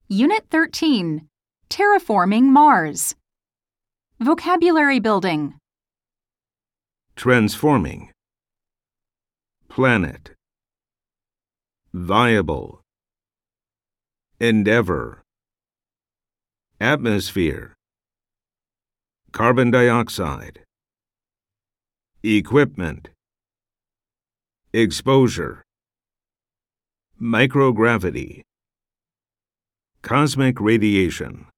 Unit 13, Terraforming Mars. Vocabulary building. Transforming. Planet. Viable. Endeavor. Atmosphere. Carbon dioxide. Equipment. Exposure. Microgravity. Cosmic radiation.